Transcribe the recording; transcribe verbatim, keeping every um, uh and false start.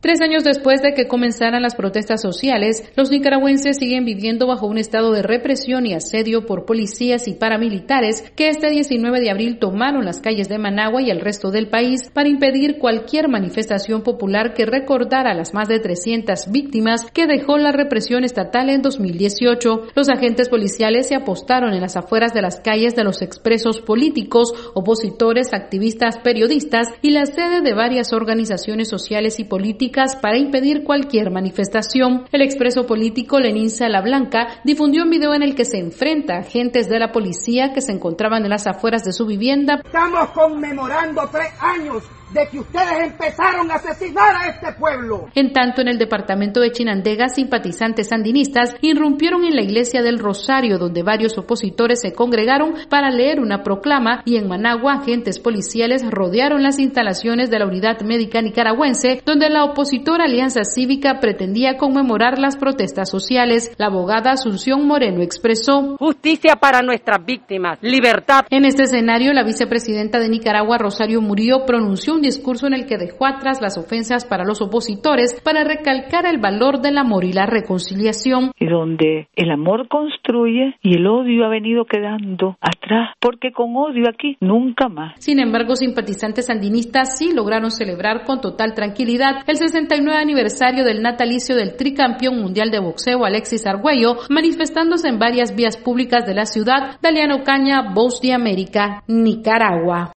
Tres años después de que comenzaran las protestas sociales, los nicaragüenses siguen viviendo bajo un estado de represión y asedio por policías y paramilitares que este diecinueve de abril tomaron las calles de Managua y el resto del país para impedir cualquier manifestación popular que recordara las más de trescientas víctimas que dejó la represión estatal en dos mil dieciocho. Los agentes policiales se apostaron en las afueras de las calles de los expresos políticos, opositores, activistas, periodistas y la sede de varias organizaciones sociales y políticas para impedir cualquier manifestación. El expreso político Lenín Salablanca difundió un video en el que se enfrenta a agentes de la policía que se encontraban en las afueras de su vivienda. Estamos conmemorando tres años de que ustedes empezaron a asesinar a este pueblo. En tanto, en el departamento de Chinandega, simpatizantes sandinistas irrumpieron en la iglesia del Rosario, donde varios opositores se congregaron para leer una proclama, y en Managua, agentes policiales rodearon las instalaciones de la Unidad Médica Nicaragüense, donde la opositora Alianza Cívica pretendía conmemorar las protestas sociales. La abogada Asunción Moreno expresó: justicia para nuestras víctimas, libertad. En este escenario, la vicepresidenta de Nicaragua, Rosario Murillo, pronunció un discurso en el que dejó atrás las ofensas para los opositores para recalcar el valor del amor y la reconciliación. Y donde el amor construye y el odio ha venido quedando atrás, porque con odio aquí nunca más. Sin embargo, simpatizantes sandinistas sí lograron celebrar con total tranquilidad el sesenta y nueve aniversario del natalicio del tricampeón mundial de boxeo Alexis Argüello, manifestándose en varias vías públicas de la ciudad. Daliano Caña, Voz de América, Nicaragua.